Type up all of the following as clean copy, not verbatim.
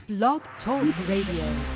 Blog Talk Radio.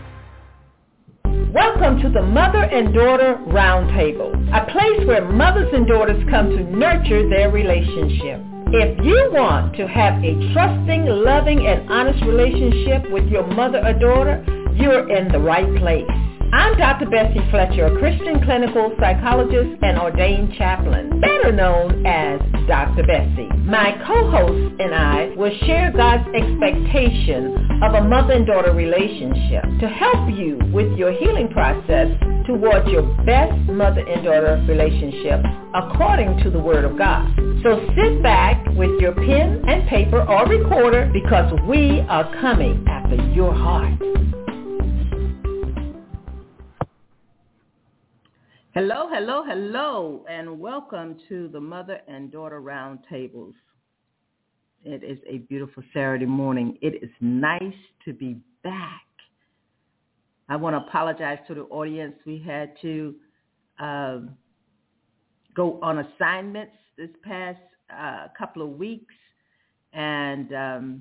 Welcome to the Mother and Daughter Roundtable, a place where mothers and daughters come to nurture their relationship. If you want to have a trusting, loving, and honest relationship with your mother or daughter, you're in the right place. I'm Dr. Bessie Fletcher, a Christian clinical psychologist and ordained chaplain, better known as Dr. Bessie. My co-host and I will share God's expectation of a mother and daughter relationship to help you with your healing process towards your best mother and daughter relationship according to the Word of God. So sit back with your pen and paper or recorder because we are coming after your heart. Hello, hello, hello, and welcome to the Mother and Daughter Roundtables. It is a beautiful Saturday morning. It is nice to be back. I want to apologize to the audience. We had to go on assignments this past couple of weeks, and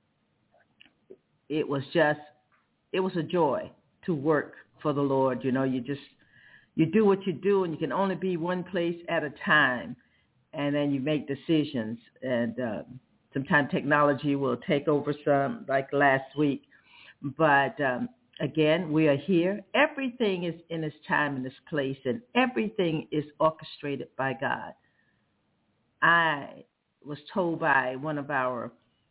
it was a joy to work for the Lord. You know, you do what you do, and you can only be one place at a time, and then you make decisions. And sometimes technology will take over some, like last week. But again, we are here. Everything is in its time and its place, and everything is orchestrated by God. I was told by one of our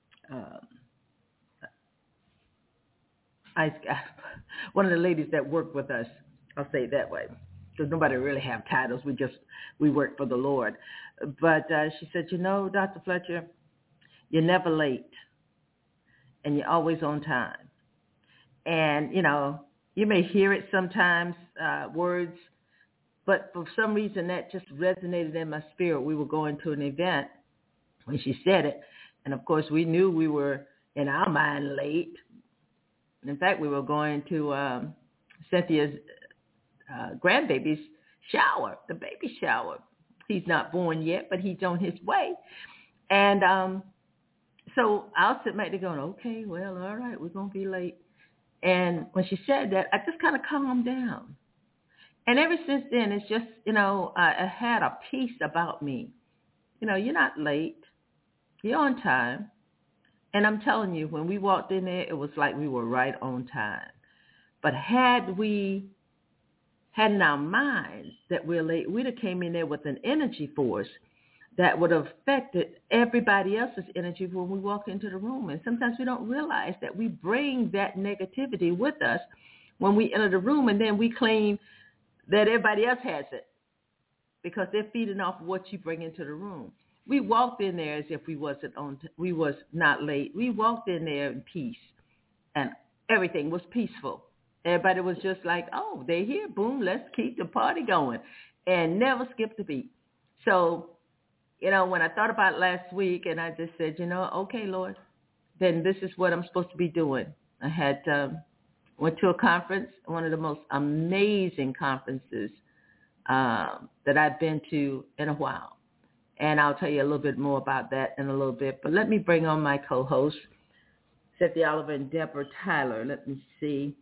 one of the ladies that work with us, I'll say it that way, because nobody really have titles. We work for the Lord. But she said, you know, Dr. Fletcher, you're never late, and you're always on time. And, you know, you may hear it sometimes, words, but for some reason that just resonated in my spirit. We were going to an event when she said it, and, of course, we knew we were, in our mind, late. In fact, we were going to Cynthia's grandbaby's shower, the baby shower. He's not born yet, but he's on his way. And so I'll sit back there going, okay, well, all right, we're going to be late. And when she said that, I just kind of calmed down. And ever since then, it's just, you know, I had a peace about me. You know, you're not late. You're on time. And I'm telling you, when we walked in there, it was like we were right on time. But had we had in our minds that we're late, we'd have came in there with an energy force that would have affected everybody else's energy when we walk into the room. And sometimes we don't realize that we bring that negativity with us when we enter the room, and then we claim that everybody else has it because they're feeding off of what you bring into the room. We walked in there as if we was not late. We walked in there in peace, and everything was peaceful. Everybody was just like, oh, they're here. Boom, let's keep the party going, and never skipped a beat. So, you know, when I thought about it last week, and I just said, you know, okay, Lord, then this is what I'm supposed to be doing. I had went to a conference, one of the most amazing conferences that I've been to in a while. And I'll tell you a little bit more about that in a little bit. But let me bring on my co-hosts, Cynthia Oliver and Deborah Tyler. Let me see.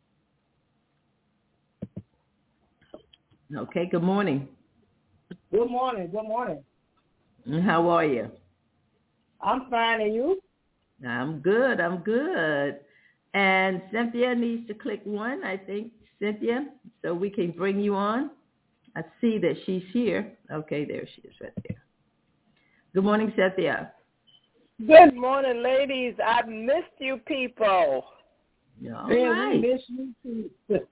Okay, good morning. Good morning. Good morning. How are you? I'm fine, and you? I'm good. And Cynthia needs to click 1, I think, Cynthia, so we can bring you on. I see that she's here. Okay, there she is right there. Good morning, Cynthia. Good morning, ladies. I've missed you people. All right. We missed you too.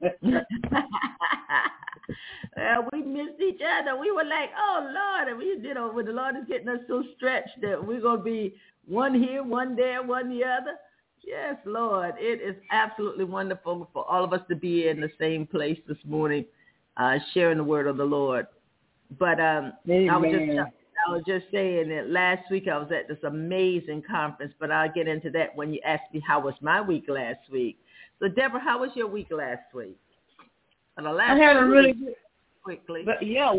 We missed each other. We were like, oh, Lord. And we, you know, when the Lord is getting us so stretched that we're going to be one here, one there, one the other. Yes, Lord. It is absolutely wonderful for all of us to be in the same place this morning, sharing the word of the Lord. But I was just saying that last week I was at this amazing conference, but I'll get into that when you ask me how was my week last week. So, Deborah, how was your week last week? I had a really good. Quickly. But yeah,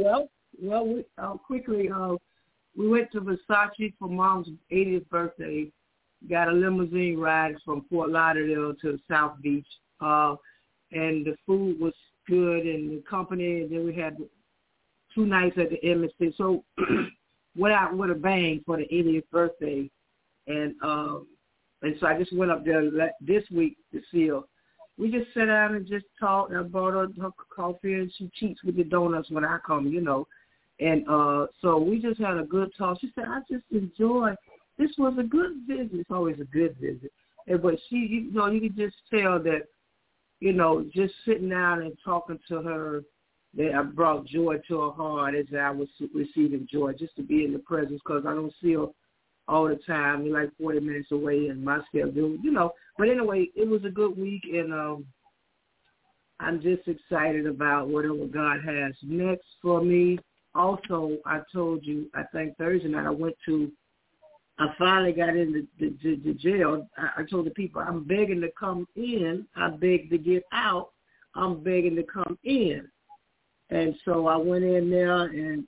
quickly, we went to Versace for Mom's 80th birthday, got a limousine ride from Fort Lauderdale to South Beach, and the food was good and the company. And then we had 2 nights at the embassy. So went out with a bang for the 80th birthday, and so I just went up there this week to see her. We just sat down and just talked. And I bought her coffee, and she cheats with the donuts when I come, And so we just had a good talk. She said, I just enjoyed. This was a good visit. It's always a good visit. But she, you could just tell that, just sitting down and talking to her, that I brought joy to her heart as I was receiving joy, just to be in the presence, because I don't see her all the time. We're like 40 minutes away in my schedule, But anyway, it was a good week, and I'm just excited about whatever God has next for me. Also, I told you, I think Thursday night, I finally got into the jail. I told the people, I'm begging to come in. I beg to get out. I'm begging to come in. And so I went in there, and,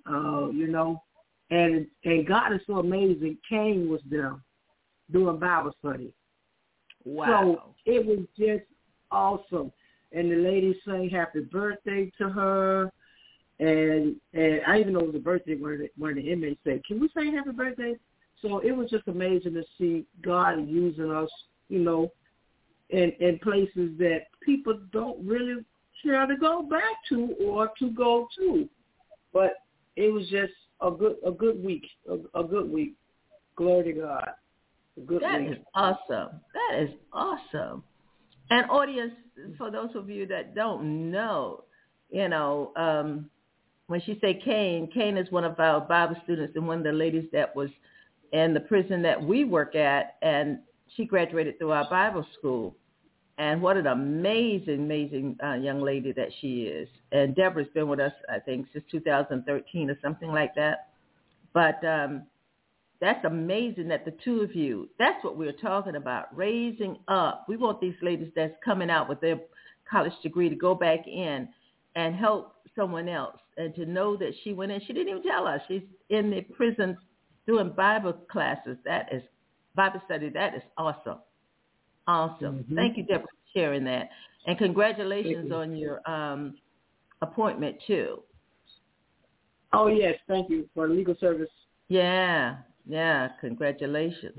and God is so amazing. Kane was there doing Bible study. Wow. So it was just awesome. And the lady sang happy birthday to her. And I even know it was a birthday where the inmates said, can we sing happy birthday? So it was just amazing to see God using us, in places that people don't really care to go back to or to go to. But it was just a good week, a good week. Glory to God. A good week. That is awesome. That is awesome. And audience, for those of you that don't know, when she say Kane is one of our Bible students and one of the ladies that was in the prison that we work at, and she graduated through our Bible school. And what an amazing young lady that she is. And Deborah's been with us, I think, since 2013 or something like that. But that's amazing that the two of you, that's what we're talking about, raising up. We want these ladies that's coming out with their college degree to go back in and help someone else. And to know that she went in, she didn't even tell us. She's in the prison doing Bible classes. That is Bible study. That is awesome. Awesome. Mm-hmm. Thank you, Deborah, for sharing that. And congratulations on your appointment, too. Oh, yes. Thank you for legal service. Yeah. Congratulations.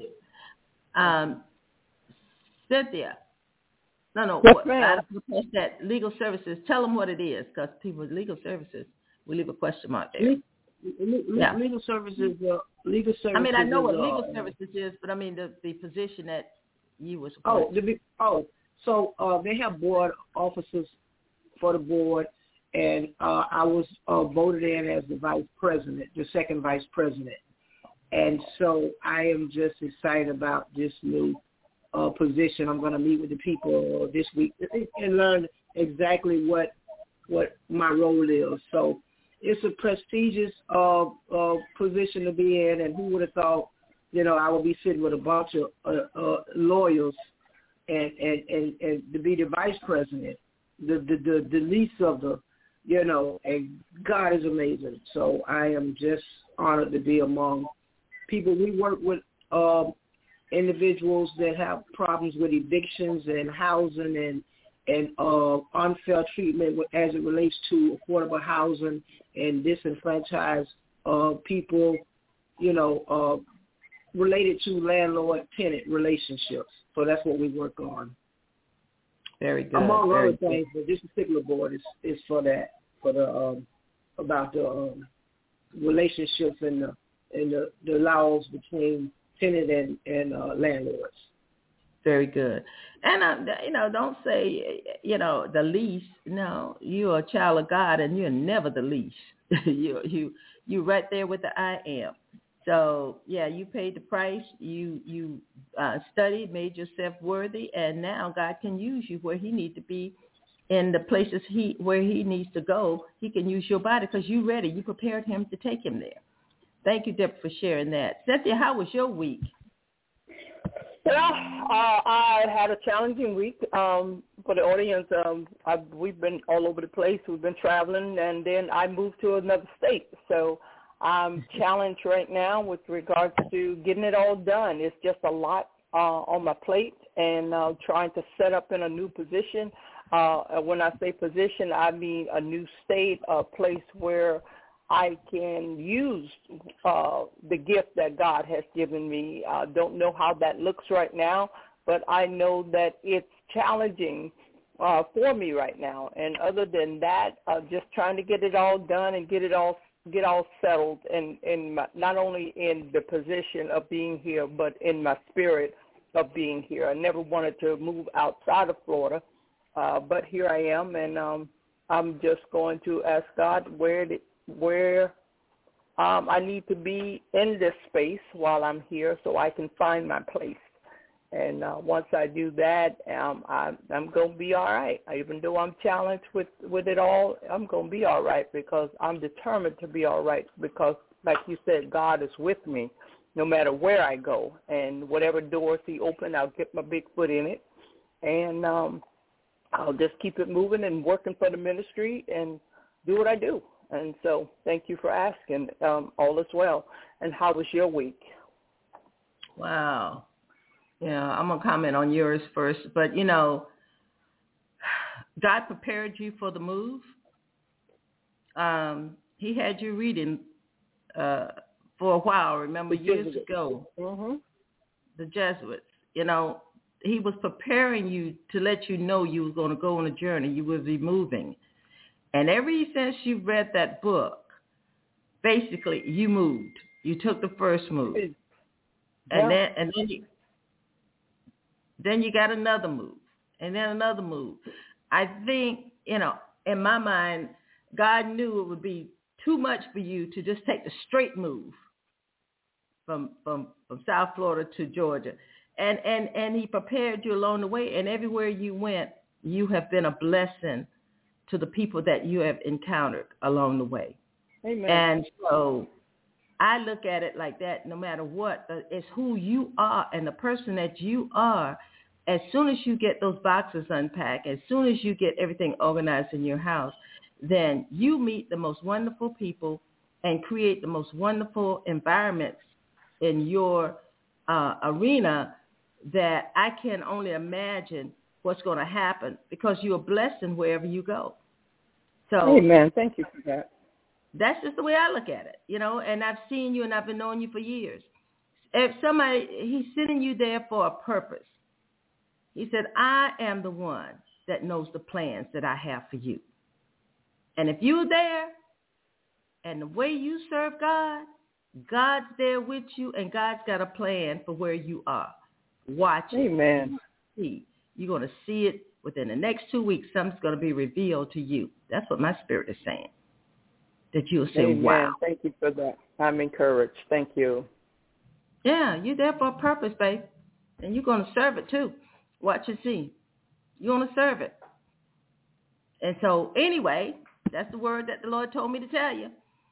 Cynthia. No. That legal services. Tell them what it is, because people with legal services, we leave a question mark there. Legal services. Legal services. I mean, I know what legal services is, but I mean the position that you were supposed to. So they have board officers for the board, and I was voted in as the vice president, the second vice president. And so I am just excited about this new position. I'm going to meet with the people this week and learn exactly what my role is. So it's a prestigious position to be in, and who would have thought, I would be sitting with a bunch of lawyers and to be the vice president, the least of the, and God is amazing. So I am just honored to be among people. We work with individuals that have problems with evictions and housing and unfair treatment as it relates to affordable housing and disenfranchised people, related to landlord-tenant relationships. So that's what we work on. Very good. Among other things, but this particular board is for that, about the relationships and the laws between tenant and landlords. Very good. And, don't say, the least. No, you're a child of God, and you're never the least. you right there with the I am. So, yeah, you paid the price. You studied, made yourself worthy, and now God can use you where he needs to be in the places where he needs to go. He can use your body because you're ready. You prepared him to take him there. Thank you, Deborah, for sharing that. Cynthia, how was your week? Well, I had a challenging week. For the audience, we've been all over the place. We've been traveling, and then I moved to another state. So I'm challenged right now with regards to getting it all done. It's just a lot on my plate and trying to set up in a new position. When I say position, I mean a new state, a place where I can use the gift that God has given me. I don't know how that looks right now, but I know that it's challenging for me right now. And other than that, just trying to get it all done and get all settled, in not only in the position of being here, but in my spirit of being here. I never wanted to move outside of Florida, but here I am, and I'm just going to ask God where I need to be in this space while I'm here so I can find my place. And once I do that, I'm going to be all right. Even though I'm challenged with it all, I'm going to be all right because I'm determined to be all right because, like you said, God is with me no matter where I go. And whatever doors he opens, I'll get my big foot in it. And I'll just keep it moving and working for the ministry and do what I do. And so thank you for asking. All is well. And how was your week? Wow. Yeah, I'm going to comment on yours first. But, God prepared you for the move. He had you reading for a while, remember, years ago. Mm-hmm. The Jesuits. He was preparing you to let you know you were going to go on a journey. You would be moving. And ever since you read that book, basically you moved. You took the first move. Yeah. And then you got another move, and then another move. I think, in my mind, God knew it would be too much for you to just take the straight move from South Florida to Georgia. And he prepared you along the way, and everywhere you went, you have been a blessing to the people that you have encountered along the way. Amen. And so I look at it like that. No matter what, it's who you are and the person that you are. As soon as you get those boxes unpacked, as soon as you get everything organized in your house, then you meet the most wonderful people and create the most wonderful environments in your arena that I can only imagine what's going to happen because you are blessed in wherever you go. So, amen. Thank you for that. That's just the way I look at it, and I've seen you and I've been knowing you for years. If he's sending you there for a purpose. He said, I am the one that knows the plans that I have for you. And if you're there and the way you serve God, God's there with you and God's got a plan for where you are. Watch it. Amen. You're going to see it within the next 2 weeks. Something's going to be revealed to you. That's what my spirit is saying. That you'll say, amen. Wow. Thank you for that. I'm encouraged. Thank you. Yeah, you're there for a purpose, babe. And you're going to serve it too. Watch and see. You're going to serve it. And so anyway, that's the word that the Lord told me to tell you.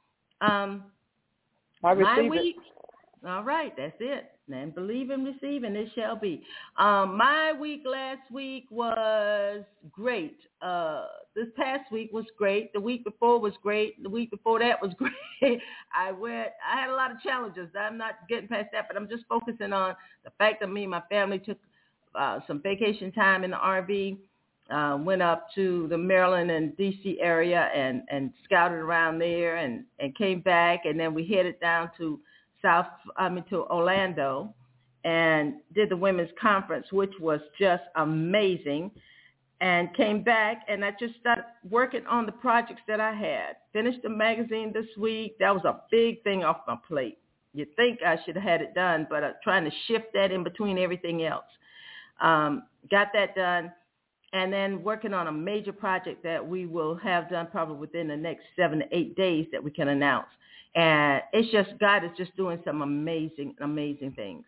I receive it. All right, that's it. And believe and receive, and it shall be. My week last week was great. This past week was great. The week before was great. The week before that was great. I had a lot of challenges. I'm not getting past that, but I'm just focusing on the fact that me and my family took some vacation time in the RV, went up to the Maryland and D.C. area and scouted around there and came back, and then we headed down to to Orlando and did the women's conference, which was just amazing, and came back, and I just started working on the projects that I had. Finished the magazine this week. That was a big thing off my plate. You'd think I should have had it done, but I'm trying to shift that in between everything else. Got that done, and then working on a major project that we will have done probably within the next 7 to 8 days that we can announce. And it's just, God is just doing some amazing, amazing things.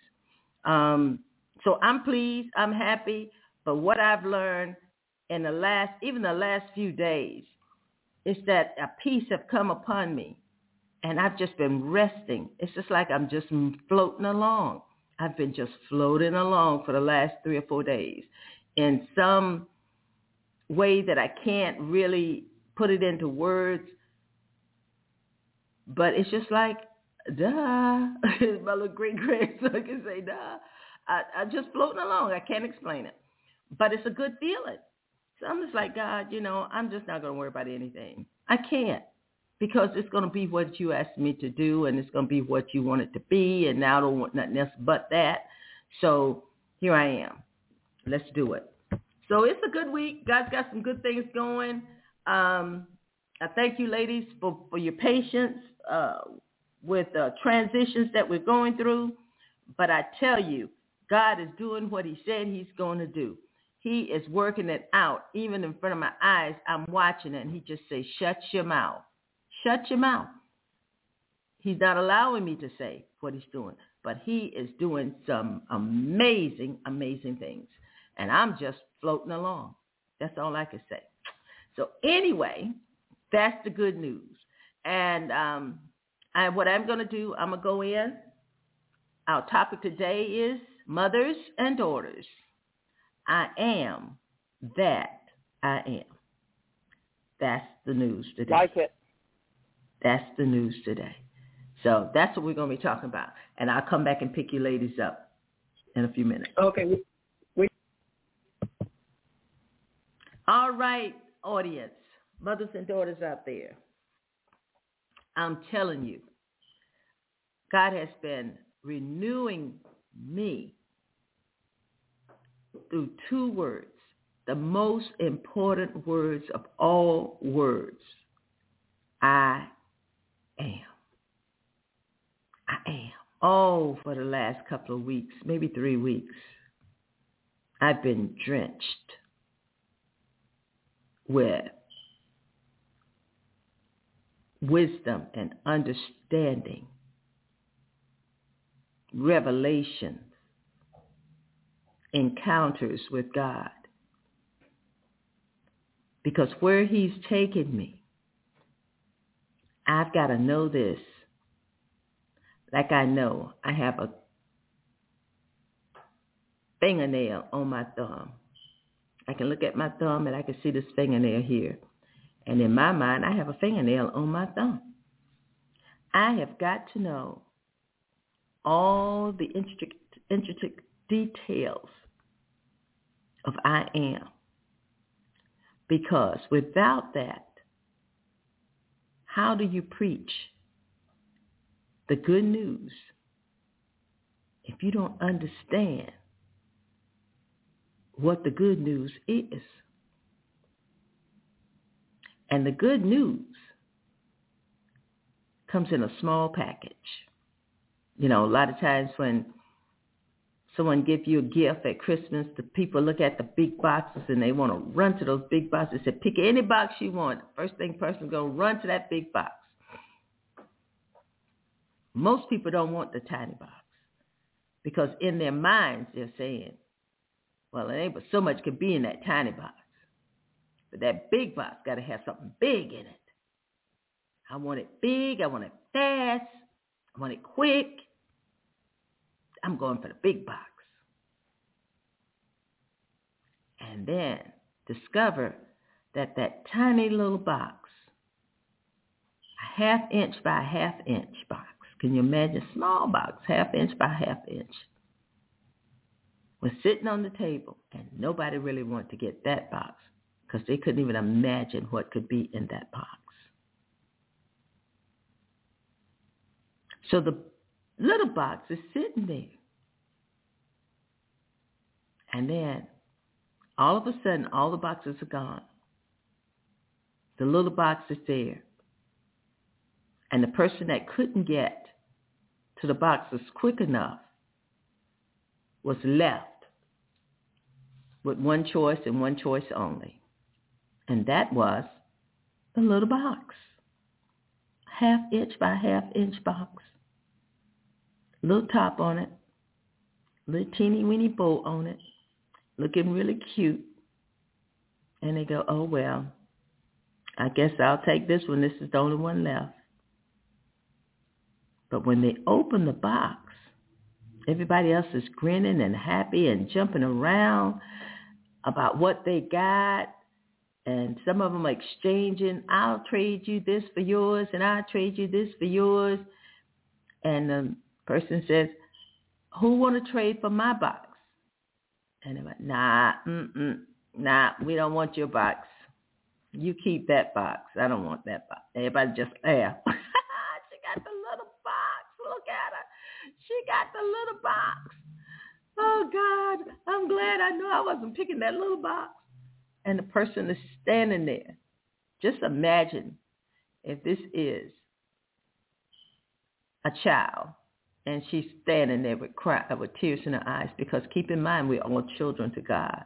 So I'm pleased, I'm happy, but what I've learned in the last few days is that a peace have come upon me, and I've just been resting. It's just like I'm just floating along. I've been just floating along for the last 3 or 4 days in some way that I can't really put it into words, but it's just like, duh. My little great grandson can say, duh. I just floating along. I can't explain it, but it's a good feeling. So I'm just like, God, I'm just not going to worry about anything. I can't, because it's going to be what you asked me to do, and it's going to be what you want it to be, and now I don't want nothing else but that. So here I am. Let's do it. So it's a good week. God's got some good things going. I thank you, ladies, for your patience with transitions that we're going through. But I tell you, God is doing what he said he's going to do. He is working it out. Even in front of my eyes, I'm watching it, and he just says, shut your mouth. Shut your mouth. He's not allowing me to say what he's doing, but he is doing some amazing, amazing things. And I'm just floating along. That's all I can say. So anyway, that's the good news. And what I'm going to do, I'm going to go in. Our topic today is mothers and daughters. I am that I am. That's the news today. Like it. That's the news today. So that's what we're going to be talking about. And I'll come back and pick you ladies up in a few minutes. Okay. All right, audience, mothers and daughters out there. I'm telling you, God has been renewing me through two words, the most important words of all words. I am. I am. Oh, for the last couple of weeks, maybe 3 weeks, I've been drenched with wisdom and understanding, revelations, encounters with God. Because where he's taken me, I've got to know this. Like I know I have a fingernail on my thumb. I can look at my thumb and I can see this fingernail here. And in my mind, I have a fingernail on my thumb. I have got to know all the intricate details of I am. Because without that, how do you preach the good news if you don't understand what the good news is? And the good news comes in a small package. A lot of times when someone gives you a gift at Christmas, the people look at the big boxes and they want to run to those big boxes and say, pick any box you want. First thing person's going to run to that big box. Most people don't want the tiny box because in their minds they're saying, well, it ain't but so much could be in that tiny box. But that big box got to have something big in it. I want it big. I want it fast. I want it quick. I'm going for the big box. And then discover that tiny little box, a 1/2 inch by 1/2 inch box. Can you imagine? Small box, 1/2 inch by 1/2 inch. Was sitting on the table, and nobody really wanted to get that box because they couldn't even imagine what could be in that box. So the little box is sitting there. And then all of a sudden, all the boxes are gone. The little box is there. And the person that couldn't get to the boxes quick enough was left with one choice and one choice only. And that was the little box. 1/2 inch by 1/2 inch box. Little top on it. Little teeny weeny bow on it. Looking really cute. And they go, oh, well, I guess I'll take this one. This is the only one left. But when they open the box, everybody else is grinning and happy and jumping around about what they got. And some of them are exchanging, I'll trade you this for yours, and I'll trade you this for yours. And the person says, who want to trade for my box? And they went, nah, we don't want your box. You keep that box. I don't want that box. Everybody just laughed. She got the little box. Look at her. She got the little box. Oh, God, I'm glad I knew I wasn't picking that little box. And the person is standing there. Just imagine if this is a child and she's standing there with tears in her eyes, because keep in mind, we're all children to God.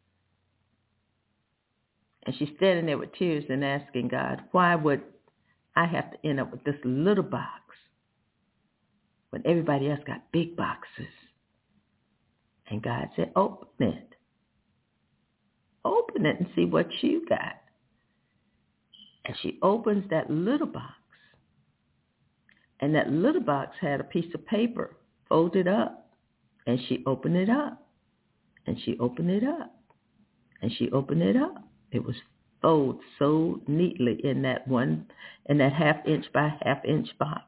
And she's standing there with tears and asking God, why would I have to end up with this little box when everybody else got big boxes? And God said, open it. Open it and see what you got. And she opens that little box. And that little box had a piece of paper folded up. And she opened it up. And she opened it up. And she opened it up. It was folded so neatly in that half inch by half inch box.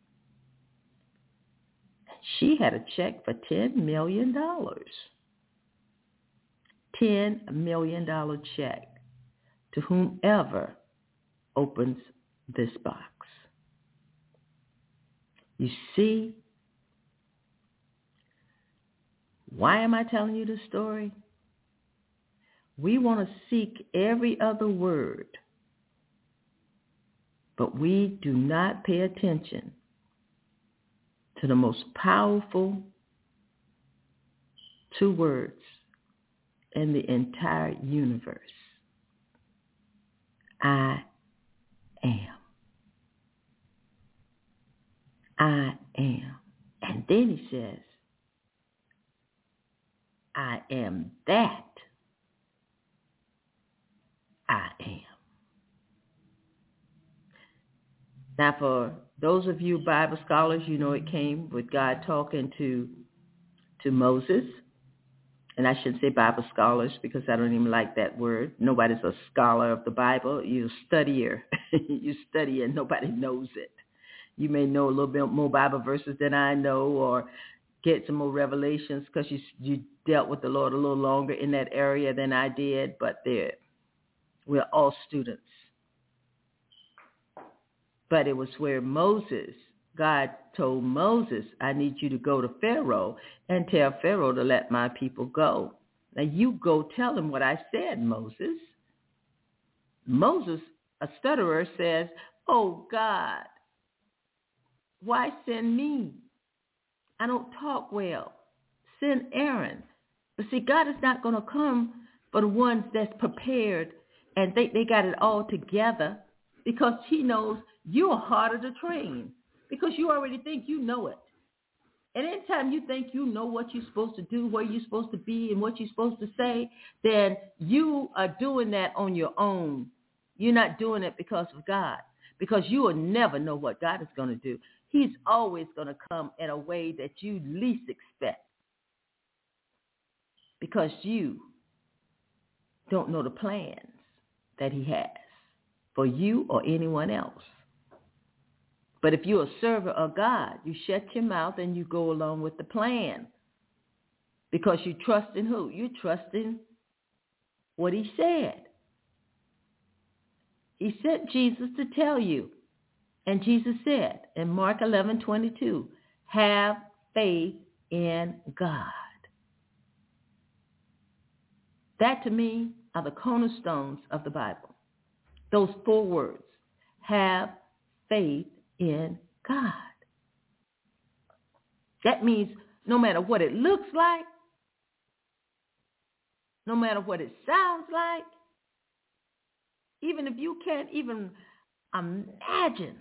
She had a check for $10 million. $10 million check to whomever opens this box. You see, why am I telling you this story? We want to seek every other word, but we do not pay attention to the most powerful two words in the entire universe. I am. I am. And then he says, I am that I am. Now, for those of you Bible scholars, you know it came with God talking to Moses. And I shouldn't say Bible scholars because I don't even like that word. Nobody's a scholar of the Bible. You're a studier. You study and nobody knows it. You may know a little bit more Bible verses than I know, or get some more revelations because you dealt with the Lord a little longer in that area than I did. But we're all students. But it was where God told Moses, I need you to go to Pharaoh and tell Pharaoh to let my people go. Now you go tell him what I said, Moses. Moses, a stutterer, says, oh God, why send me? I don't talk well. Send Aaron. But see, God is not going to come for the ones that's prepared and they got it all together, because he knows you're harder to train because you already think you know it. And anytime you think you know what you're supposed to do, where you're supposed to be, and what you're supposed to say, then you are doing that on your own. You're not doing it because of God, because you will never know what God is going to do. He's always going to come in a way that you least expect, because you don't know the plans that he has for you or anyone else. But if you're a servant of God, you shut your mouth and you go along with the plan, because you trust in who? You trust in what he said. He sent Jesus to tell you. And Jesus said in Mark 11:22, have faith in God. That to me are the cornerstones of the Bible. Those 4 words, have faith in God. That means no matter what it looks like, no matter what it sounds like, even if you can't even imagine,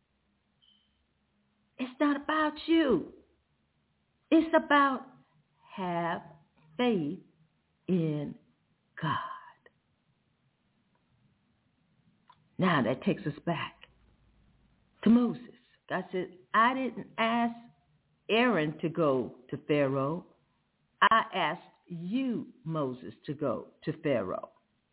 it's not about you. It's about have faith in God. Now that takes us back to Moses. God said, I didn't ask Aaron to go to Pharaoh. I asked you, Moses, to go to Pharaoh.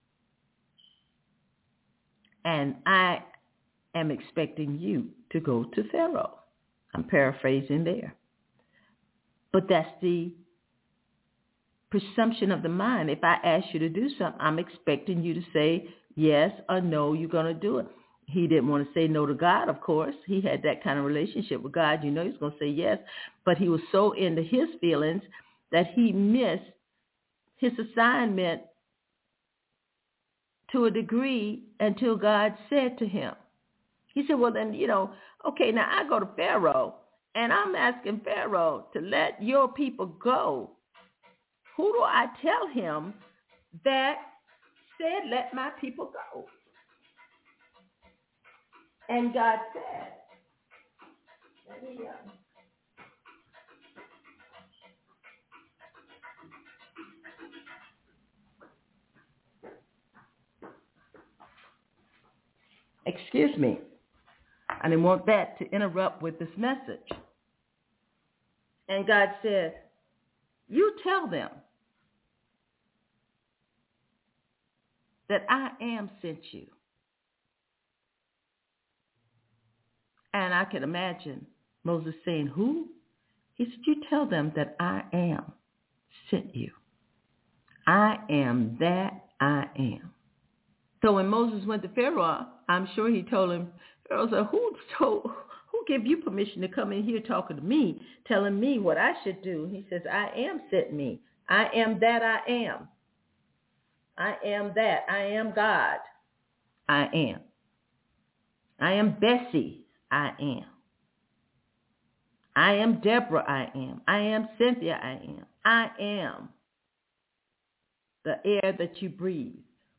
And I am expecting you to go to Pharaoh. I'm paraphrasing there. But that's the presumption of the mind. If I ask you to do something, I'm expecting you to say yes or no, you're going to do it. He didn't want to say no to God, of course. He had that kind of relationship with God. You know he's going to say yes. But he was so into his feelings that he missed his assignment to a degree until God said to him. He said, well, then, okay, now I go to Pharaoh, and I'm asking Pharaoh to let your people go. Who do I tell him that said, let my people go? And God said, excuse me, I didn't want that to interrupt with this message. And God said, you tell them that I am sent you. And I can imagine Moses saying, who? He said, you tell them that I am sent you. I am that I am. So when Moses went to Pharaoh, I'm sure he told him, Pharaoh said, who gave you permission to come in here talking to me, telling me what I should do? He says, I am sent me. I am that I am. I am that. I am God. I am. I am Bessie. I am. I am Deborah. I am. I am Cynthia. I am. I am the air that you breathe.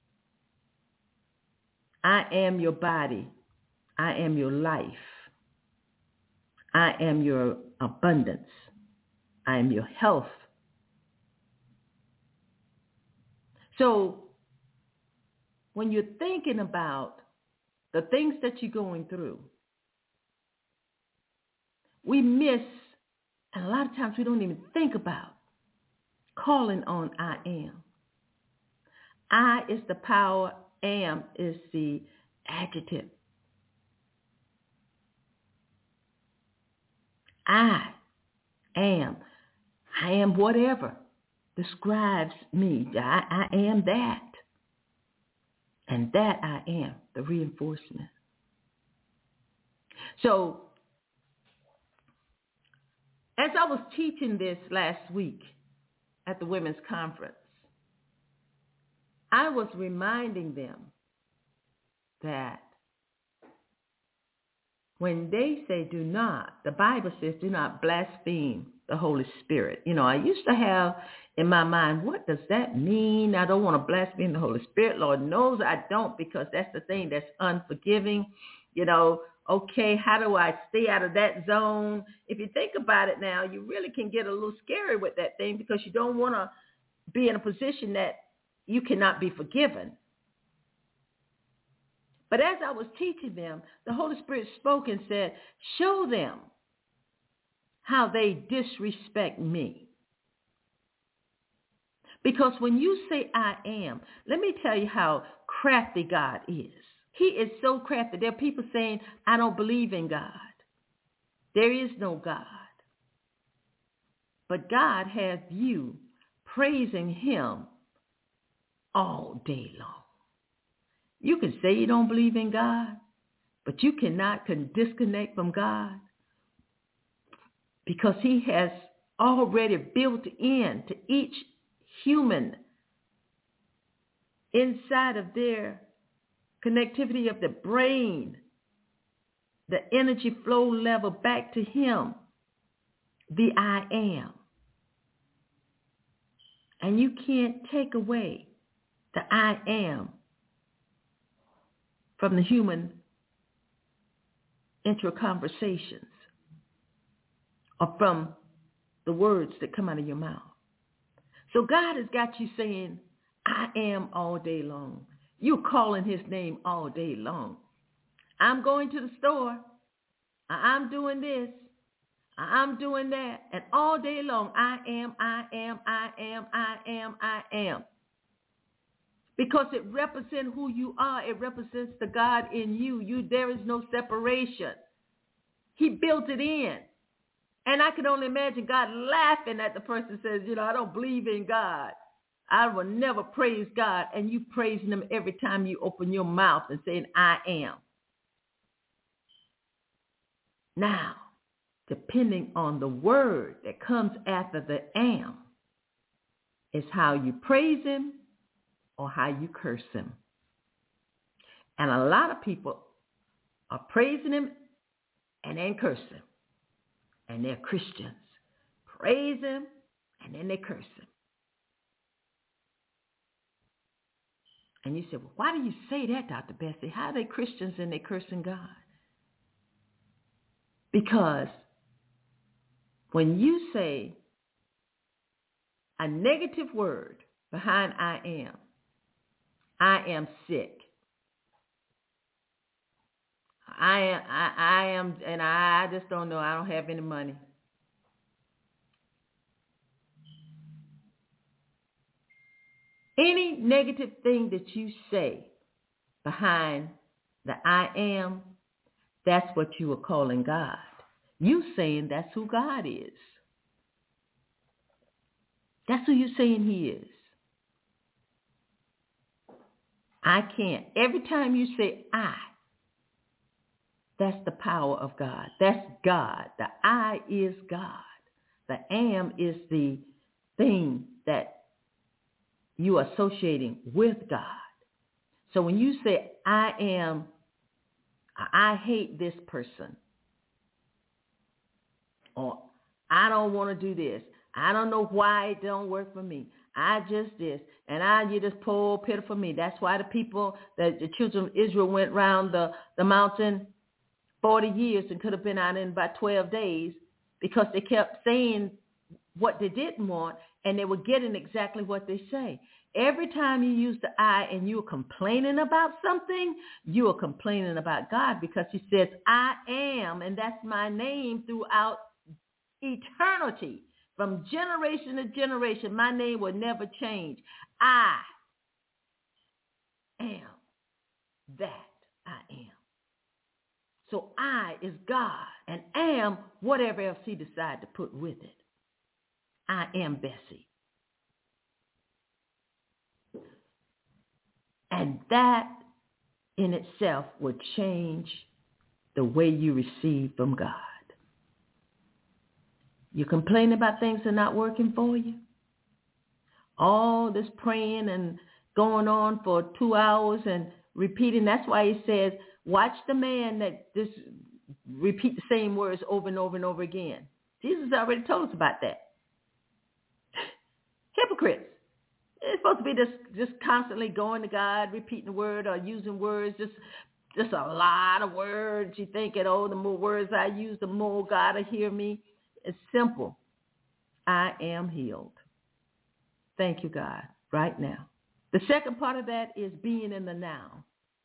I am your body. I am your life. I am your abundance. I am your health. So when you're thinking about the things that you're going through, we miss, and a lot of times we don't even think about calling on I am. I is the power, am is the adjective. I am whatever describes me. I am that. And that I am, the reinforcement. So, as I was teaching this last week at the women's conference, I was reminding them that when they say do not, the Bible says do not blaspheme the Holy Spirit. I used to have in my mind, what does that mean? I don't want to blaspheme the Holy Spirit. Lord knows I don't, because that's the thing that's unforgiving. Okay, how do I stay out of that zone? If you think about it now, you really can get a little scary with that thing, because you don't want to be in a position that you cannot be forgiven. But as I was teaching them, the Holy Spirit spoke and said, show them how they disrespect me. Because when you say I am, let me tell you how crafty God is. He is so crafty. There are people saying, I don't believe in God. There is no God. But God has you praising him all day long. You can say you don't believe in God, but you cannot disconnect from God, because he has already built in to each human inside of their connectivity of the brain, the energy flow level back to him, the I am. And you can't take away the I am from the human intra-conversations or from the words that come out of your mouth. So God has got you saying, I am all day long. You're calling his name all day long. I'm going to the store. I'm doing this. I'm doing that. And all day long, I am, I am, I am, I am, I am. Because it represents who you are. It represents the God in you. There is no separation. He built it in. And I can only imagine God laughing at the person who says, I don't believe in God. I will never praise God. And you praising him every time you open your mouth and saying, I am. Now, depending on the word that comes after the am, is how you praise him or how you curse him. And a lot of people are praising him and then curse him. And they're Christians. Praise him and then they curse him. And you say, well, why do you say that, Dr. Bessie? How are they Christians and they cursing God? Because when you say a negative word behind I am sick. I am, and I just don't know. I don't have any money. Any negative thing that you say behind the I am, that's what you are calling God. You saying that's who God is. That's who you're saying he is. I can't. Every time you say I, that's the power of God. That's God. The I is God. The am is the thing that you are associating with God. So when you say I hate this person, or I don't want to do this, I don't know why it don't work for me, I just this, and you just poor pitiful me. That's why the children of Israel went around the mountain 40 years and could have been out in about 12 days, because they kept saying what they didn't want, and they were getting exactly what they say. Every time you use the I and you're complaining about something, you are complaining about God, because he says, I am, and that's my name throughout eternity. From generation to generation, my name will never change. I am that I am. So I is God, and am whatever else he decided to put with it. I am Bessie. And that in itself would change the way you receive from God. You complain about things that are not working for you. All this praying and going on for 2 hours and repeating. That's why he says, watch the man that just repeat the same words over and over and over again. Jesus already told us about that. Hypocrites. It's supposed to be just constantly going to God, repeating the word or using words, just a lot of words. You're thinking, the more words I use, the more God will hear me. It's simple. I am healed. Thank you, God, right now. The second part of that is being in the now.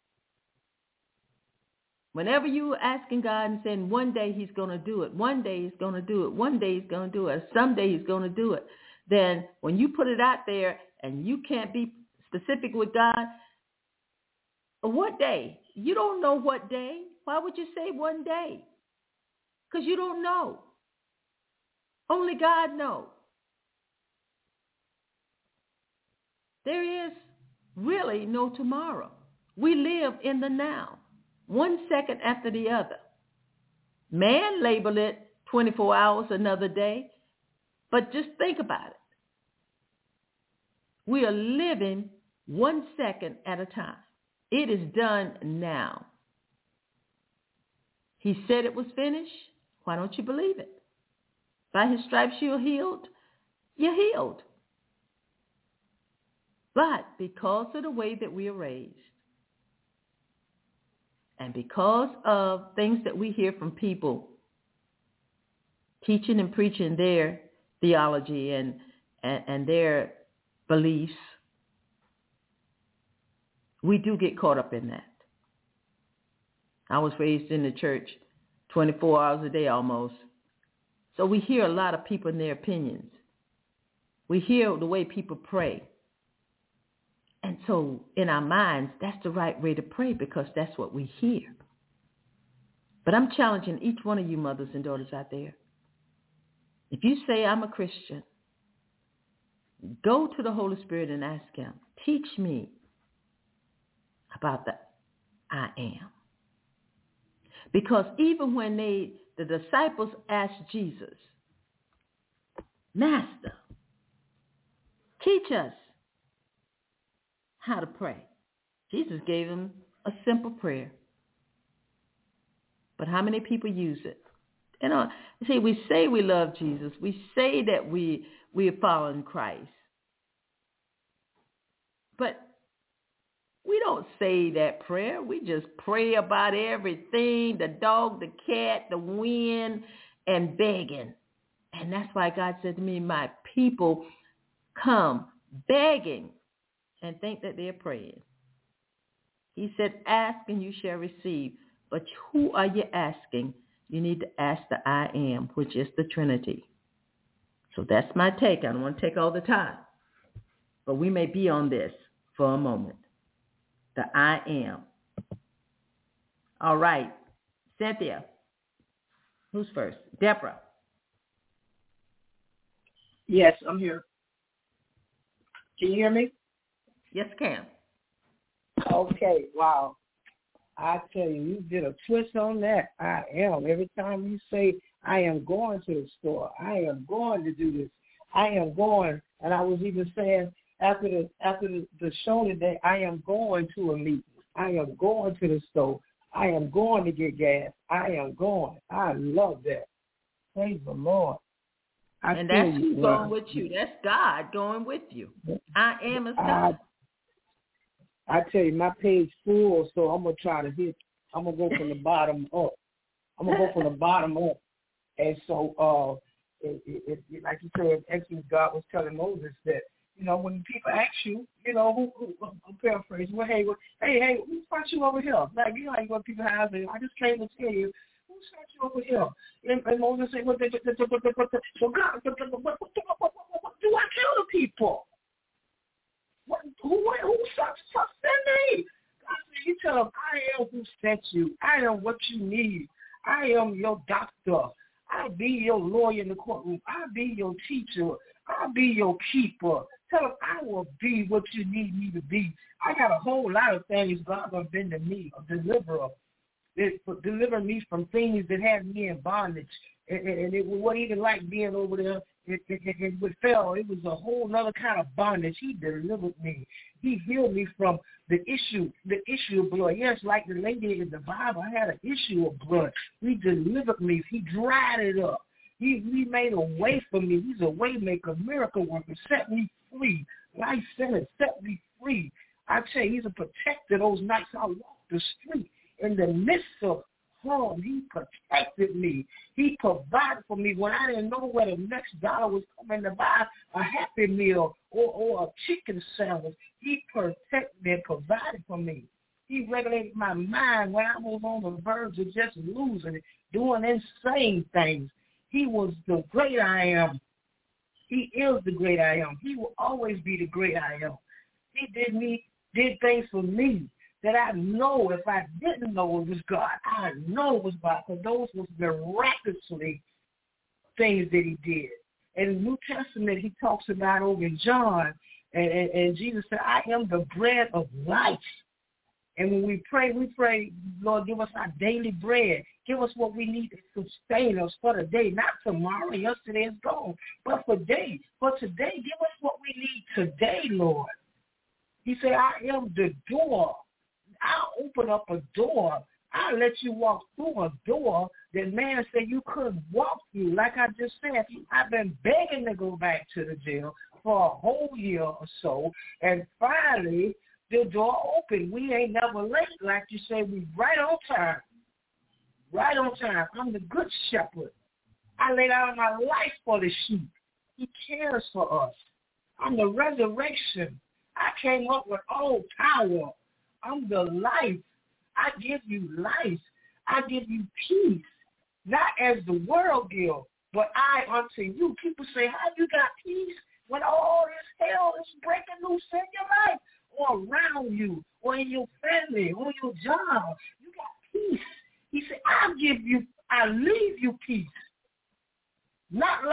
Whenever you are asking God and saying one day he's going to do it, one day he's going to do it, one day he's going to do it, someday he's going to do it, then when you put it out there and you can't be specific with God, what day? You don't know what day. Why would you say one day? Because you don't know. Only God knows. There is really no tomorrow. We live in the now, 1 second after the other. Man labeled it 24 hours, another day, but just think about it. We are living 1 second at a time. It is done now. He said it was finished. Why don't you believe it? By his stripes you're healed. You're healed. But because of the way that we are raised, and because of things that we hear from people teaching and preaching their theology and their beliefs, we do get caught up in that. I was raised in the church 24 hours a day almost. So we hear a lot of people and their opinions. We hear the way people pray. And so in our minds, that's the right way to pray, because that's what we hear. But I'm challenging each one of you mothers and daughters out there. If you say, I'm a Christian, go to the Holy Spirit and ask him, teach me about the I am. Because even when the disciples asked Jesus, Master, teach us how to pray. Jesus gave them a simple prayer. But how many people use it? You know, see, we say we love Jesus. We say that we are following Christ. But we don't say that prayer. We just pray about everything, the dog, the cat, the wind, and begging. And that's why God said to me, my people come begging and think that they're praying. He said, ask and you shall receive. But who are you asking? You need to ask the I am, which is the Trinity. So that's my take. I don't want to take all the time. But we may be on this for a moment. The I am. All right. Cynthia. Who's first? Deborah. Yes, I'm here. Can you hear me? Yes, Cam. Okay, wow. I tell you, you did a twist on that. I am. Every time you say, I am going to the store, I am going to do this, I am going. And I was even saying after the show today, I am going to a meeting. I am going to the store. I am going to get gas. I am going. I love that. Praise the Lord. And that's who's going with you. That's God going with you. I am is God. I tell you, my page full, so I'm going to try to hit. I'm going to go from the bottom up. And so, like you said, Exodus, God was telling Moses that, you know, when people ask you, you know, I'm paraphrasing, well, hey, who brought you over here? Like, you know, you go to people's house and I just came to tell you, who sent you over here? And Moses said, God, what do I tell the people? Who sent me? God said, you tell them, I am who sent you. I am what you need. I am your doctor. I'll be your lawyer in the courtroom. I'll be your teacher. I'll be your keeper. Tell them I will be what you need me to be. I got a whole lot of things God has been to me, a deliverer. It delivered me from things that had me in bondage. And it wasn't even like being over there. It fell. It was a whole other kind of bondage. He delivered me. He healed me from the issue of blood. Yes, like the lady in the Bible, I had an issue of blood. He delivered me. He dried it up. He made a way for me. He's a way maker, miracle worker, set me free. Life sentence, set me free. I tell you, he's a protector. Those nights I walked the street in the midst of harm. He protected me. He provided for me when I didn't know where the next dollar was coming to buy a Happy Meal or a chicken sandwich. He protected and provided for me. He regulated my mind when I was on the verge of just losing it, doing insane things. He was the great I am. He is the great I am. He will always be the great I am. He did things for me that I know if I didn't know it was God, I know it was God, because those was miraculously things that he did. In the New Testament, he talks about over in John, and Jesus said, I am the bread of life. And when we pray, Lord, give us our daily bread. Give us what we need to sustain us for the day, not tomorrow. Yesterday is gone, but for today. For today, give us what we need today, Lord. He said, I am the door. I'll open up a door. I'll let you walk through a door that man said you couldn't walk through. Like I just said, I've been begging to go back to the jail for a whole year or so, and finally the door opened. We ain't never late, like you say. We right on time. Right on time. I'm the good shepherd. I laid out my life for the sheep. He cares for us. I'm the resurrection. I came up with all power. I'm the life. I give you life. I give you peace, not as the world gives, but I unto you. People say, how you got peace when all this hell is breaking loose in your life or around you or in your family or your job? You got peace. He said, I leave you peace. Not like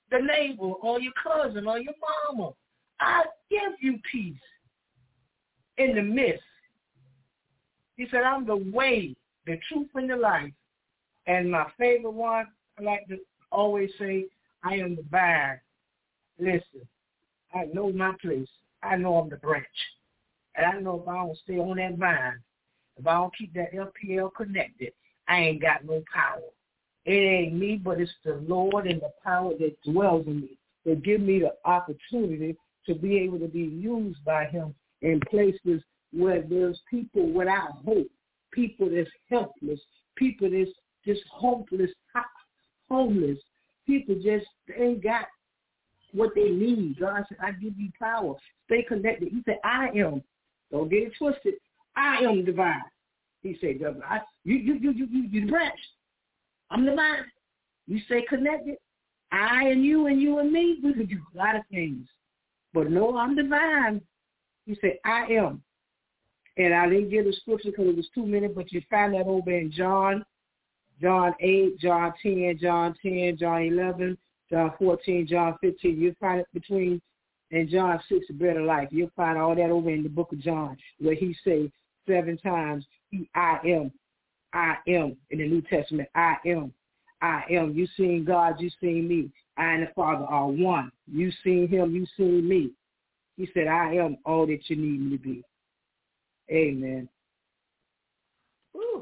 the neighbor or your cousin or your mama. I give you peace in the midst. He said, I'm the way, the truth, and the life. And my favorite one, I like to always say, I am the vine. Listen, I know my place. I know I'm the branch. And I know if I don't stay on that vine, if I don't keep that LPL connected, I ain't got no power. It ain't me, but it's the Lord and the power that dwells in me, that give me the opportunity to be able to be used by him in places where there's people without hope, people that's helpless, people that's just hopeless, homeless, people just ain't got what they need. God said, I give you power. Stay connected. He said, I am. Don't get it twisted. I am the vine. He said, you the branch. I'm the vine. You stay connected. I and you and me, we can do a lot of things. But no, I'm the vine. He said, I am. And I didn't give the scripture because it was 2 minutes, but you find that over in John 8, John 10, John 10, John 11, John 14, John 15. You'll find it between, and John 6, the bread of life. You'll find all that over in the book of John, where he says 7 times, I am in the New Testament. I am. You seen God, you seen me. I and the Father are one. You seen him, you seen me. He said, I am all that you need me to be. Amen. Ooh.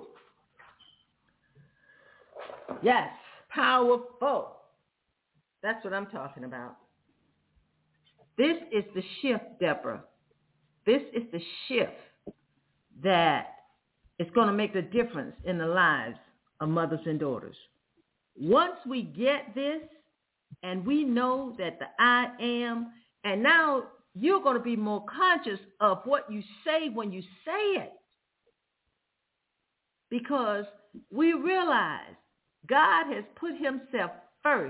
Yes, powerful. That's what I'm talking about. This is the shift, Deborah. This is the shift that is going to make the difference in the lives of mothers and daughters. Once we get this and we know that the I am, and now you're going to be more conscious of what you say when you say it. Because we realize God has put himself first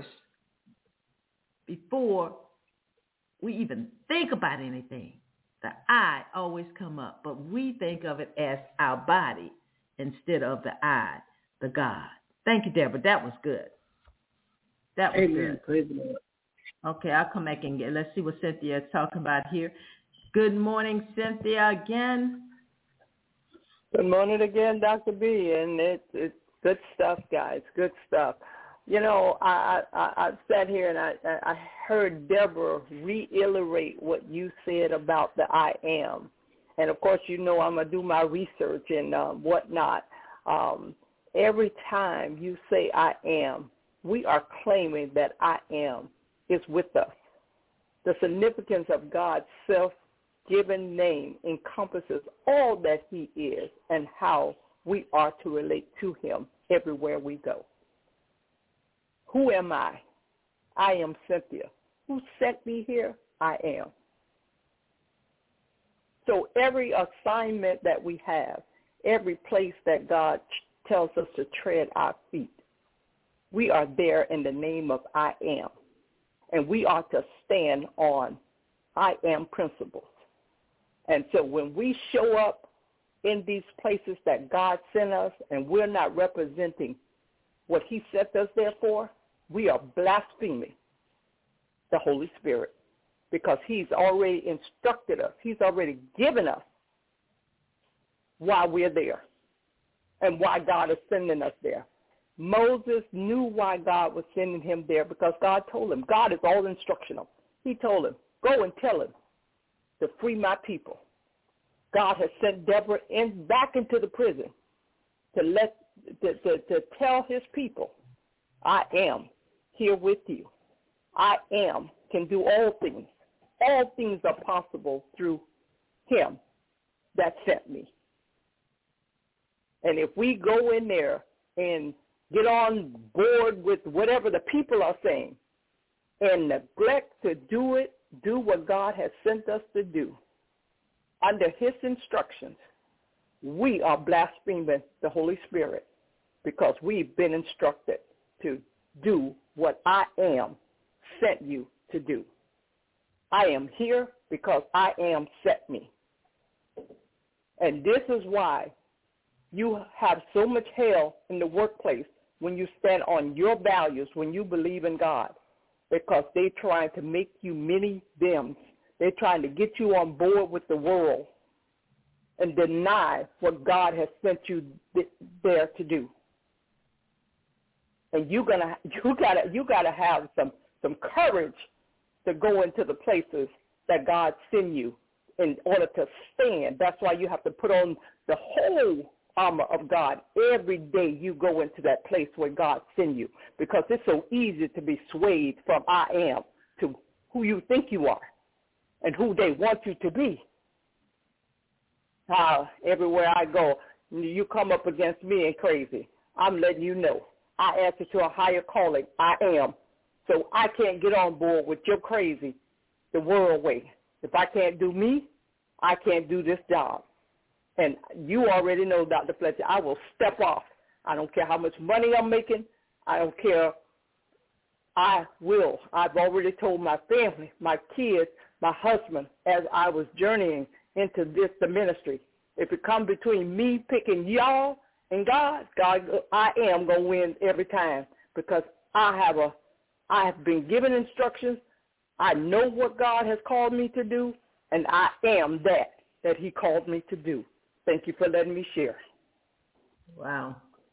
before we even think about anything. The I always come up, but we think of it as our body instead of the I, the God. Thank you, Deborah. That was good. That was good. Praise the Lord. Okay, I'll come back and let's see what Cynthia is talking about here. Good morning, Cynthia, again. Good morning again, Dr. B, and it's good stuff, guys, good stuff. You know, I sat here and I heard Deborah reiterate what you said about the I am. And, of course, you know I'm going to do my research and whatnot. Every time you say I am, we are claiming that I am is with us. The significance of God's self-given name encompasses all that he is and how we are to relate to him everywhere we go. Who am I? I am Cynthia. Who sent me here? I am. So every assignment that we have, every place that God tells us to tread our feet, we are there in the name of I am. And we are to stand on I am principles. And so when we show up in these places that God sent us and we're not representing what he set us there for, we are blaspheming the Holy Spirit because he's already instructed us. He's already given us why we're there and why God is sending us there. Moses knew why God was sending him there because God told him. God is all instructional. He told him, go and tell him to free my people. God has sent Deborah back into the prison to tell his people, I am here with you. I am can do all things. All things are possible through him that sent me. And if we go in there and get on board with whatever the people are saying and neglect to do what God has sent us to do under his instructions, we are blaspheming the Holy Spirit because we've been instructed to do what I am sent you to do. I am here because I am sent me. And this is why you have so much hell in the workplace when you stand on your values, when you believe in God. because they're trying to make you many thems. They're trying to get you on board with the world and deny what God has sent you there to do. And you gotta have some courage to go into the places that God send you in order to stand. That's why you have to put on the whole armor of God every day you go into that place where God send you, because it's so easy to be swayed from I am to who you think you are and who they want you to be. Everywhere I go, you come up against me and crazy. I'm letting you know. I answer to a higher calling. I am. So I can't get on board with your crazy, the world way. If I can't do me, I can't do this job. And you already know, Dr. Fletcher, I will step off. I don't care how much money I'm making. I don't care. I will. I've already told my family, my kids, my husband, as I was journeying into the ministry, if it comes between me picking y'all and God, I am going to win every time, because I have been given instructions. I know what God has called me to do, and I am that he called me to do. Thank you for letting me share. Wow.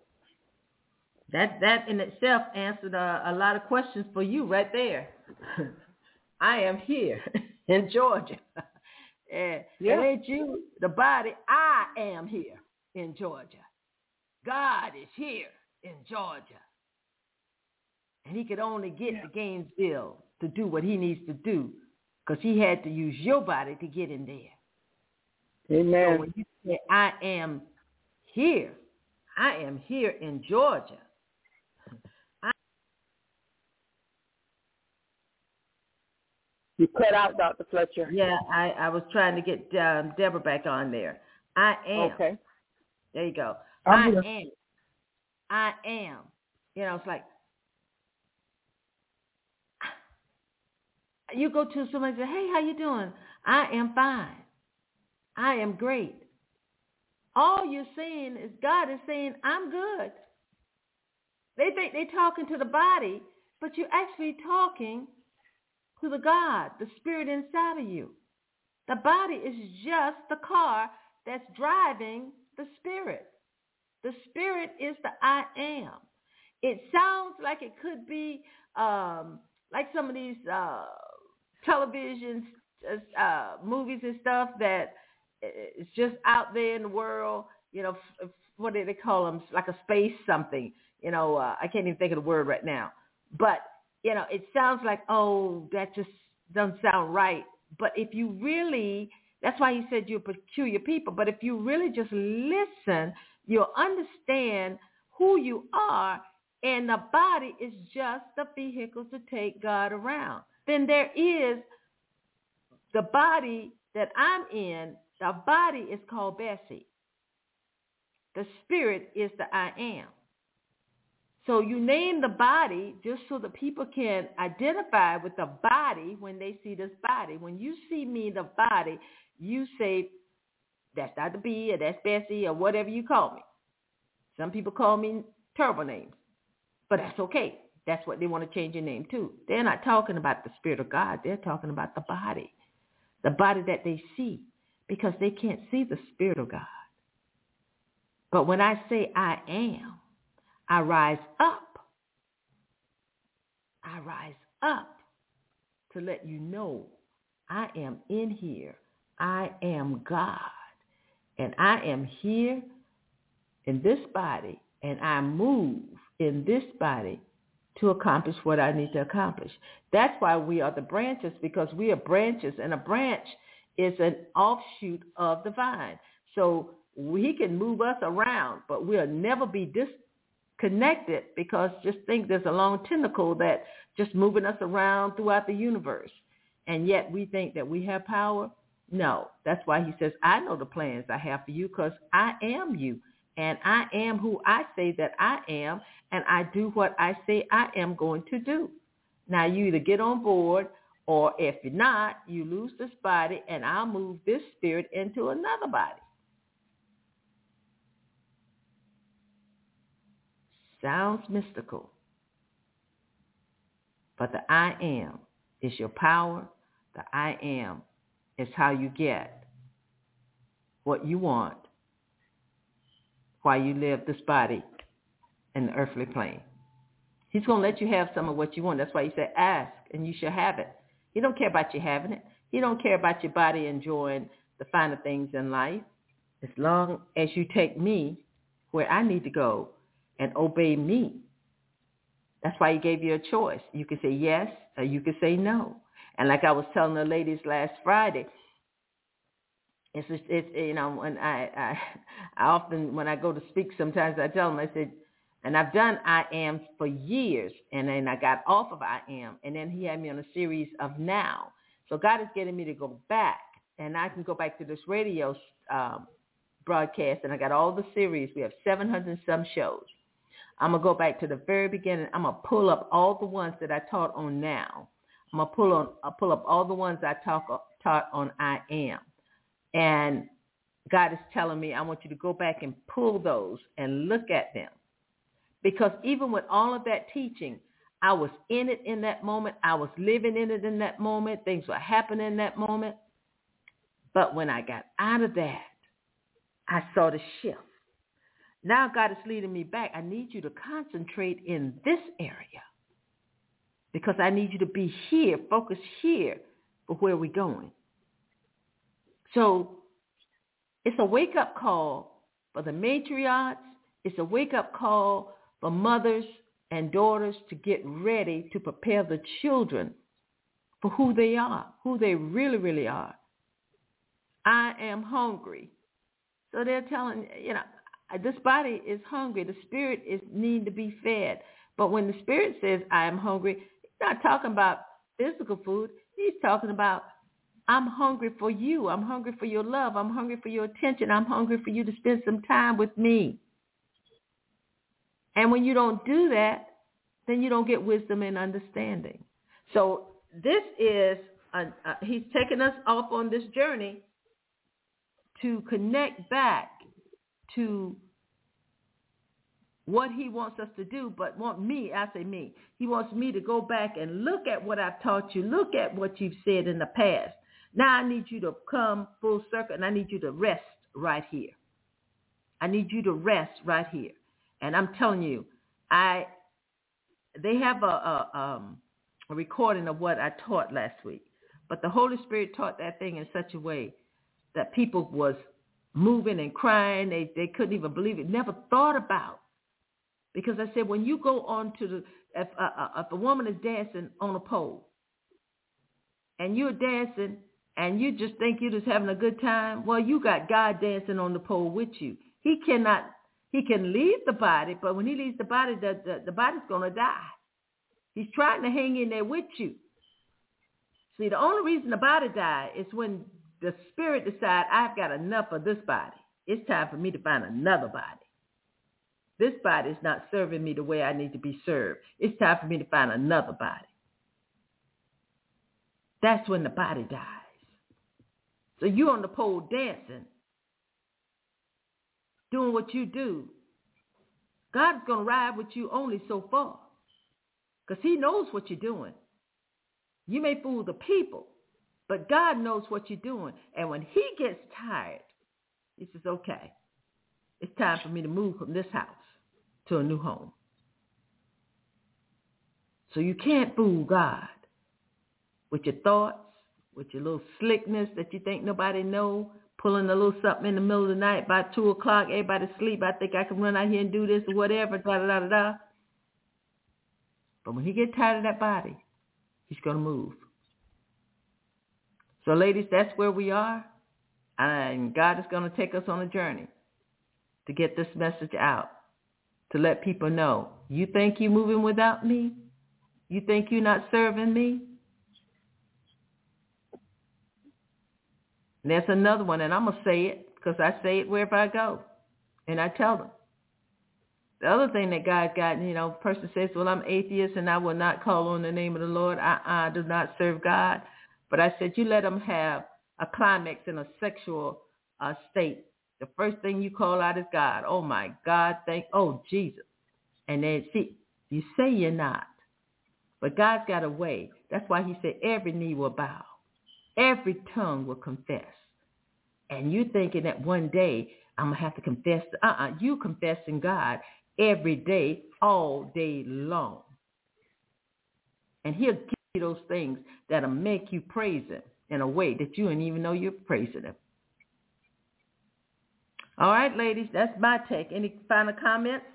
That in itself answered a lot of questions for you right there. I am here in Georgia. And it ain't you, the body. I am here in Georgia. God is here in Georgia. And he could only get to Gainesville to do what he needs to do, because he had to use your body to get in there. Amen. So when you say, I am here in Georgia. You cut out, Dr. Fletcher. Yeah, I was trying to get Deborah back on there. I am. Okay. There you go. I'm I here. am. I am. You know, it's like, you go to somebody and say, hey, how you doing? I am fine. I am great. All you're saying is God is saying, I'm good. They think they're talking to the body, but you're actually talking to the God, the spirit inside of you. The body is just the car that's driving the spirit. The spirit is the I am. It sounds like it could be like some of these television movies and stuff that it's just out there in the world. You know, what do they call them? Like a space something. You know, I can't even think of the word right now. But, you know, it sounds like, oh, that just doesn't sound right. But if you really, that's why he said you're peculiar people. But if you really just listen, you'll understand who you are, and the body is just the vehicle to take God around. Then there is the body that I'm in. The body is called Bessie. The spirit is the I am. So you name the body just so that people can identify with the body when they see this body. When you see me, the body, you say, that's Dr. B, or that's Bessie, or whatever you call me. Some people call me terrible names, but that's okay. That's what they want to change your name to. They're not talking about the Spirit of God. They're talking about the body that they see, because they can't see the Spirit of God. But when I say I am, I rise up. I rise up to let you know I am in here. I am God. And I am here in this body, and I move in this body to accomplish what I need to accomplish. That's why we are the branches, because we are branches, and a branch is an offshoot of the vine. So he can move us around, but we'll never be disconnected, because just think there's a long tentacle that just moving us around throughout the universe. And yet we think that we have power. No, that's why he says, I know the plans I have for you, because I am you. And I am who I say that I am, and I do what I say I am going to do. Now, you either get on board, or if you're not, you lose this body, and I'll move this spirit into another body. Sounds mystical. But the I am is your power. The I am is how you get what you want while you live this body in the earthly plane. He's going to let you have some of what you want. That's why he said, ask, and you shall have it. He don't care about you having it. He don't care about your body enjoying the finer things in life. As long as you take me where I need to go and obey me. That's why he gave you a choice. You could say yes or you could say no. And like I was telling the ladies last Friday, it's you know, when I often, when I go to speak, sometimes I tell them, I said, and I've done I am for years, and then I got off of I am, and then he had me on a series of now. So God is getting me to go back, and I can go back to this radio broadcast, and I got all the series. We have 700 and some shows. I'm going to go back to the very beginning. I'm going to pull up all the ones that I taught on now. I'm going to pull up all the ones I taught on I am. And God is telling me, I want you to go back and pull those and look at them. Because even with all of that teaching, I was in it in that moment. I was living in it in that moment. Things were happening in that moment. But when I got out of that, I saw the shift. Now God is leading me back. I need you to concentrate in this area because I need you to be here, focus here for where we're going. So it's a wake-up call for the matriarchs. It's a wake-up call for mothers and daughters to get ready to prepare the children for who they are, who they really, really are. I am hungry. So they're telling, you know, this body is hungry. The spirit is need to be fed. But when the spirit says, I am hungry, he's not talking about physical food. He's talking about, I'm hungry for you. I'm hungry for your love. I'm hungry for your attention. I'm hungry for you to spend some time with me. And when you don't do that, then you don't get wisdom and understanding. So this is, he's taking us off on this journey to connect back to what he wants us to do, but he wants me to go back and look at what I've taught you, look at what you've said in the past. Now I need you to come full circle, and I need you to rest right here. I need you to rest right here. And I'm telling you, they have a recording of what I taught last week, but the Holy Spirit taught that thing in such a way that people was moving and crying. They couldn't even believe it, never thought about. Because I said, when you go on to if a woman is dancing on a pole and you're dancing and you just think you're just having a good time, well, you got God dancing on the pole with you. He can leave the body, but when he leaves the body, the body's going to die. He's trying to hang in there with you. See, the only reason the body dies is when the spirit decides, I've got enough of this body. It's time for me to find another body. This body is not serving me the way I need to be served. It's time for me to find another body. That's when the body dies. So you on the pole dancing, doing what you do. God's going to ride with you only so far because he knows what you're doing. You may fool the people, but God knows what you're doing. And when he gets tired, he says, okay, it's time for me to move from this house to a new home. So you can't fool God with your thoughts, with your little slickness that you think nobody know, pulling a little something in the middle of the night by 2 o'clock, everybody asleep. I think I can run out here and do this or whatever, da-da-da-da-da. But when he gets tired of that body, he's going to move. So, ladies, that's where we are. And God is going to take us on a journey to get this message out, to let people know, you think you're moving without me? You think you're not serving me? And that's another one, and I'm going to say it because I say it wherever I go, and I tell them. The other thing that God got, a person says, well, I'm atheist and I will not call on the name of the Lord. I do not serve God. But I said, you let them have a climax in a sexual state. The first thing you call out is God. Oh, my God, Jesus. And then, see, you say you're not. But God's got a way. That's why he said every knee will bow. Every tongue will confess. And you thinking that one day I'm going to have to confess. You confessing God every day, all day long. And he'll give you those things that'll make you praise him in a way that you didn't even know you're praising him. All right, ladies, that's my take. Any final comments?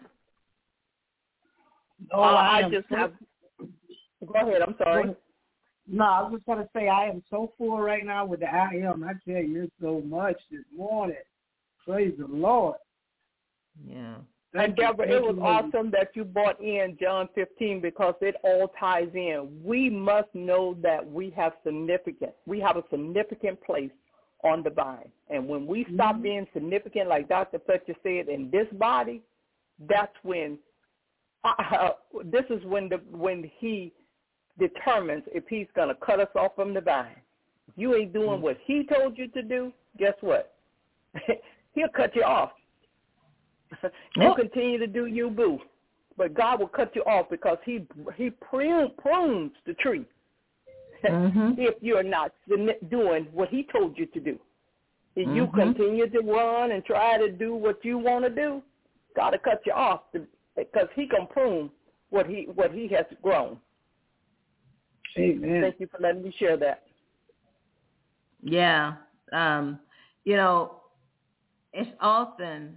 Oh, I just have. Go ahead. I'm sorry. No, I was just going to say I am so full right now with the I am. I tell you, it's so much this morning. Praise the Lord. Yeah. And Deborah, it was awesome that you brought in John 15 because it all ties in. We must know that we have a significant place on the vine. And when we stop being significant, like Dr. Fletcher said, in this body, that's when this is when he determines if he's going to cut us off from the vine. If you ain't doing what he told you to do, guess what? He'll cut you off. You continue to do you, boo. But God will cut you off because he prunes the tree if you're not doing what he told you to do. If you continue to run and try to do what you want to do, God will cut you off because he can prune what he has grown. Amen. Thank you for letting me share that. Yeah. It's often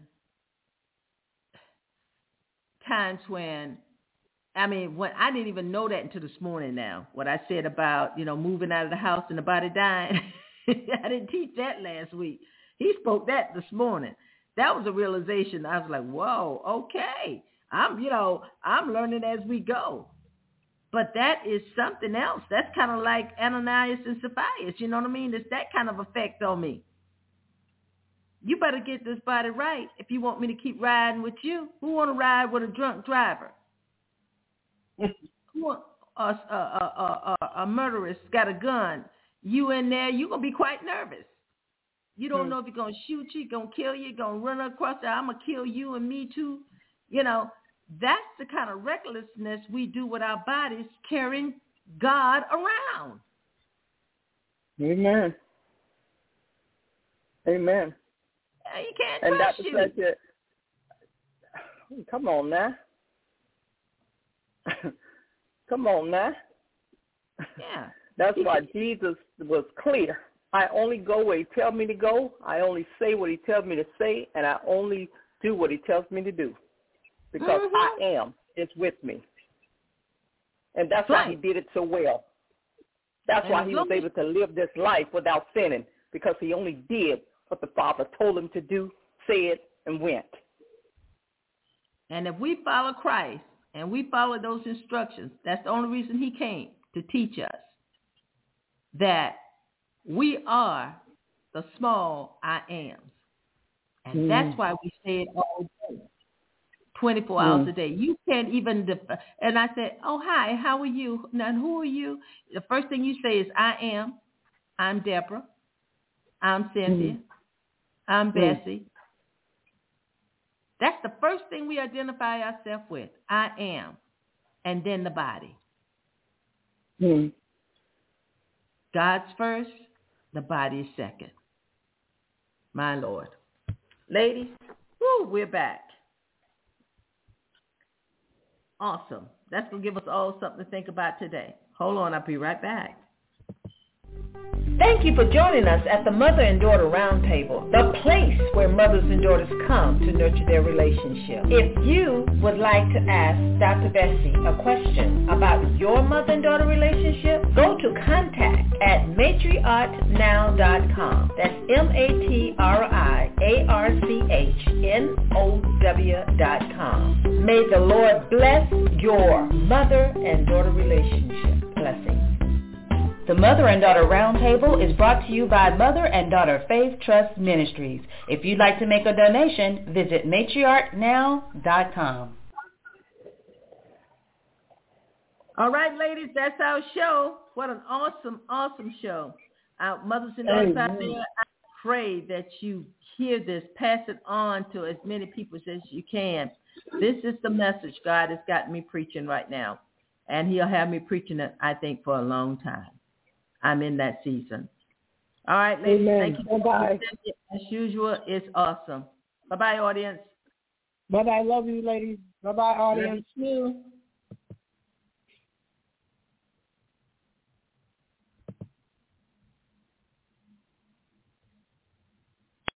times when I didn't even know that until this morning now, what I said about, moving out of the house and the body dying. I didn't teach that last week. He spoke that this morning. That was a realization. I was like, whoa, okay. I'm learning as we go. But that is something else. That's kind of like Ananias and Sapphira. You know what I mean? It's that kind of effect on me. You better get this body right if you want me to keep riding with you. Who want to ride with a drunk driver? Who want a murderess got a gun? You in there, you're going to be quite nervous. You don't know if he's going to shoot you, going to kill you, going to run across there. I'm going to kill you and me too. That's the kind of recklessness we do with our bodies, carrying God around. Amen. Amen. You can't and trust that's you. Such a, come on now. Come on now. Yeah. That's why Jesus was clear. I only go where he tells me to go. I only say what he tells me to say, and I only do what he tells me to do. Because I am is with me. And that's why he did it so well. That's why he was able to live this life without sinning, because he only did what the Father told him to do, said, and went. And if we follow Christ and we follow those instructions, that's the only reason he came, to teach us that we are the small I ams. And that's why we say it all day, 24 hours a day. You can't even and I said, oh, hi, how are you? Now, who are you? The first thing you say is, I am. I'm Deborah. I'm Cynthia. I'm Bessie. That's the first thing we identify ourselves with. I am. And then the body. God's first, the body is second. My Lord. Ladies, we're back. Awesome. That's going to give us all something to think about today. Hold on, I'll be right back. Thank you for joining us at the Mother and Daughter Roundtable, the place where mothers and daughters come to nurture their relationship. If you would like to ask Dr. Bessie a question about your mother and daughter relationship, go to contact@matriarchnow.com. That's MATRIARCHNOW.com. May the Lord bless your mother and daughter relationship. Blessings. The Mother and Daughter Roundtable is brought to you by Mother and Daughter Faith Trust Ministries. If you'd like to make a donation, visit matriarchnow.com. All right, ladies, that's our show. What an awesome, awesome show. Our mothers and daughters out there, I pray that you hear this, pass it on to as many people as you can. This is the message God has got me preaching right now. And he'll have me preaching it, I think, for a long time. I'm in that season. All right, ladies. Amen. Thank you. Bye-bye. As usual, it's awesome. Bye-bye, audience. Bye-bye. Love you, ladies. Bye-bye, audience. Love you.